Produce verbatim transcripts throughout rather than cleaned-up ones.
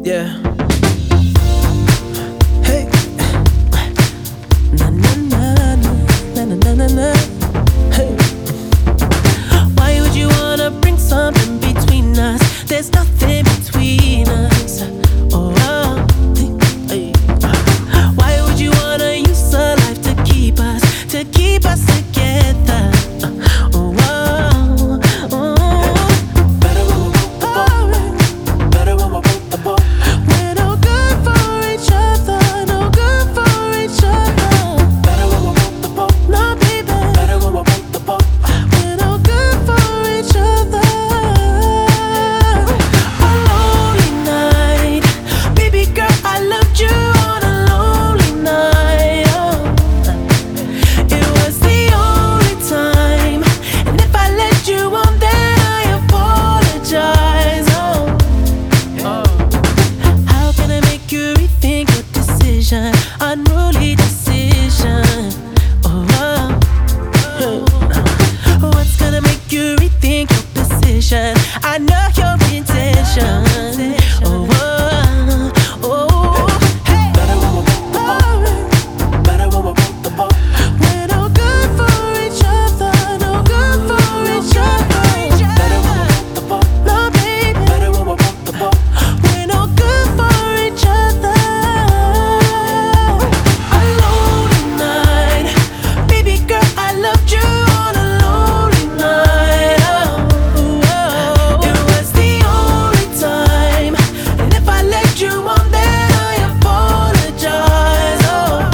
Yeah. Hey. Na na na na na na na na. Hey. Why would you wanna bring something between us? There's nothing between us. Oh, oh. Hey. Why would you wanna use a life to keep us, to keep us together? Oh, oh, oh. Better when we're both apart. Better when we're both apart. We're no good for each other, no good for each other. Better when we're both apart. No, baby. Better when we're both apart. We're no good for each other. A lonely night, baby girl, I loved you on a lonely night. Oh. It was the only time, and if I let you on, then I apologize. Oh. How can I make you rethink your decision? Unruly decision. Oh, oh. What's gonna make you rethink your position? I know your intention. Oh, oh, oh. Hey. Better when we're both apart. Better when we're both apart. We're no good for each other, no good for each other. Better when we're both apart. No, baby. Better when we're both apart. We're no good for each other. A lonely night, baby girl, I loved you on a lonely night. Oh, oh. It was the only time, and if I let you on, then I apologize. Oh,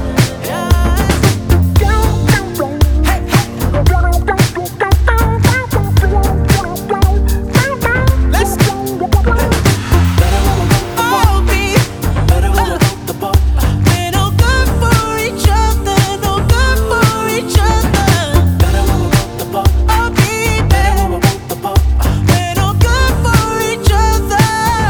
let's go. Better when we're both apart. Better when we're both apart. We're no good for each other, no good for each other. Better when we're both apart. Oh, baby. Better when we're both apart. We're no good for each other.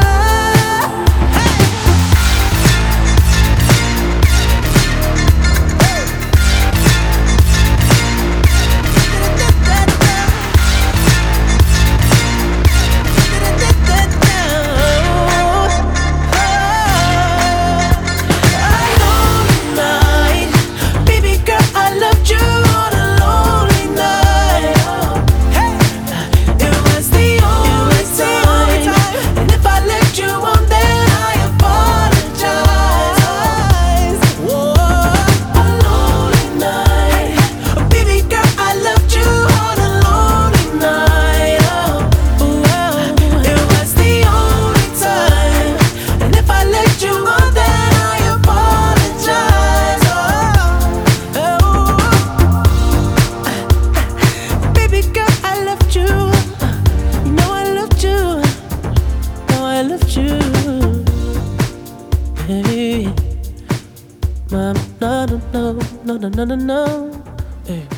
Baby girl, I loved you on a lonely night. It was the only time, and if I let you on, then I apologize. Whoa, a lonely night. Baby girl, I loved you on a lonely night. It was the only time, and if I let you on, then I apologize. Oh, baby girl, I loved you. You know I loved you. Know I loved you. Hey, mom, no, no, no, no, no, no, no, no. Hey.